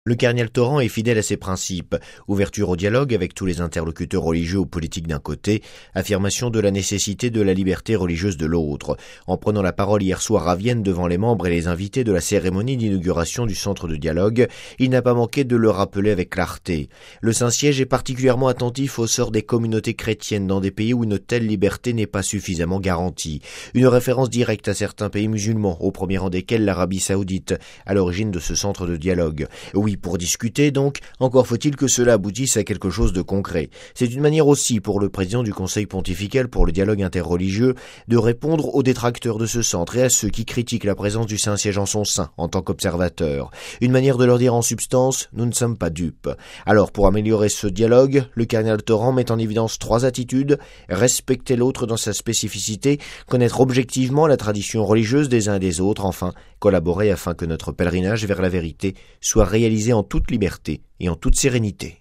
Le cardinal Torrent est fidèle à ses principes, ouverture au dialogue avec tous les interlocuteurs religieux ou politiques d'un côté, affirmation de la nécessité de la liberté religieuse de l'autre. En prenant la parole hier soir à Vienne devant les membres et les invités de la cérémonie d'inauguration du centre de dialogue, il n'a pas manqué de le rappeler avec clarté. Le Saint-Siège est particulièrement attentif au sort des communautés chrétiennes dans des pays où une telle liberté n'est pas suffisamment garantie. Une référence directe à certains pays musulmans, au premier rang desquels l'Arabie Saoudite, à l'origine de ce centre de dialogue. Oui, pour discuter donc, encore faut-il que cela aboutisse à quelque chose de concret. C'est une manière aussi pour le président du Conseil pontifical pour le dialogue interreligieux de répondre aux détracteurs de ce centre et à ceux qui critiquent la présence du Saint-Siège en son sein en tant qu'observateur. Une manière de leur dire en substance, nous ne sommes pas dupes. Alors pour améliorer ce dialogue, le cardinal Torrent met en évidence 3 attitudes: respecter l'autre dans sa spécificité, connaître objectivement la tradition religieuse des uns et des autres, enfin collaborer afin que notre pèlerinage vers la vérité soit réalisé en toute liberté et en toute sérénité.